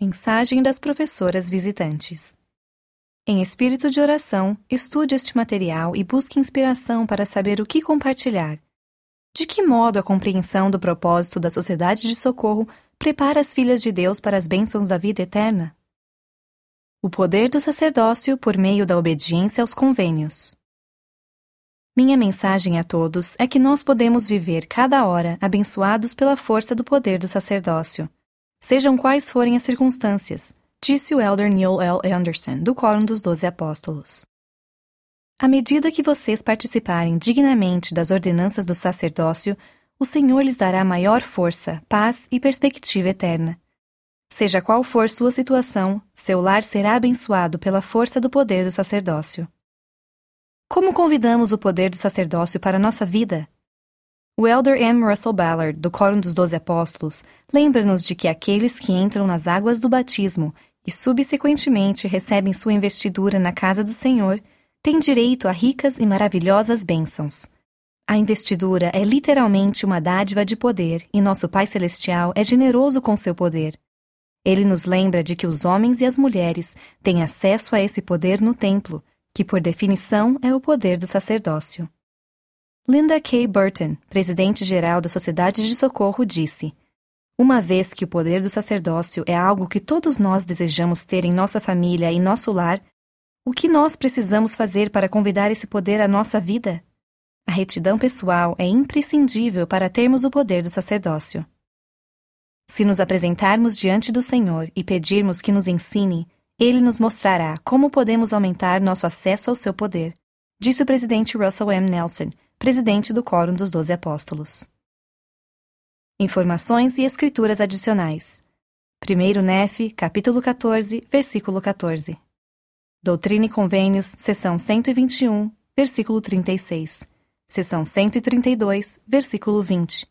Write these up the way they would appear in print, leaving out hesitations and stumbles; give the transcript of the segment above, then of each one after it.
Mensagem das professoras visitantes. Em espírito de oração, estude este material e busque inspiração para saber o que compartilhar. De que modo a compreensão do propósito da Sociedade de Socorro prepara as filhas de Deus para as bênçãos da vida eterna? O poder do sacerdócio por meio da obediência aos convênios. Minha mensagem a todos é que nós podemos viver cada hora abençoados pela força do poder do sacerdócio, sejam quais forem as circunstâncias, disse o Elder Neil L. Anderson, do Quórum dos 12 Apóstolos. À medida que vocês participarem dignamente das ordenanças do sacerdócio, o Senhor lhes dará maior força, paz e perspectiva eterna. Seja qual for sua situação, seu lar será abençoado pela força do poder do sacerdócio. Como convidamos o poder do sacerdócio para a nossa vida? O Elder M. Russell Ballard, do Quórum dos 12 Apóstolos, lembra-nos de que aqueles que entram nas águas do batismo e subsequentemente recebem sua investidura na casa do Senhor, têm direito a ricas e maravilhosas bênçãos. A investidura é literalmente uma dádiva de poder e nosso Pai Celestial é generoso com seu poder. Ele nos lembra de que os homens e as mulheres têm acesso a esse poder no templo, que por definição é o poder do sacerdócio. Linda K. Burton, presidente-geral da Sociedade de Socorro, disse: "Uma vez que o poder do sacerdócio é algo que todos nós desejamos ter em nossa família e nosso lar, o que nós precisamos fazer para convidar esse poder à nossa vida? A retidão pessoal é imprescindível para termos o poder do sacerdócio. Se nos apresentarmos diante do Senhor e pedirmos que nos ensine, Ele nos mostrará como podemos aumentar nosso acesso ao seu poder", disse o presidente Russell M. Nelson, presidente do Quórum dos 12 Apóstolos. Informações e escrituras adicionais. 1º Nef, capítulo 14, versículo 14. Doutrina e Convênios, seção 121, versículo 36. Seção 132, versículo 20.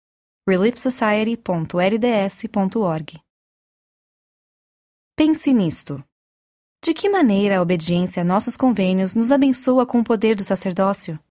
reliefsociety.lds.org. Pense nisto. De que maneira a obediência a nossos convênios nos abençoa com o poder do sacerdócio?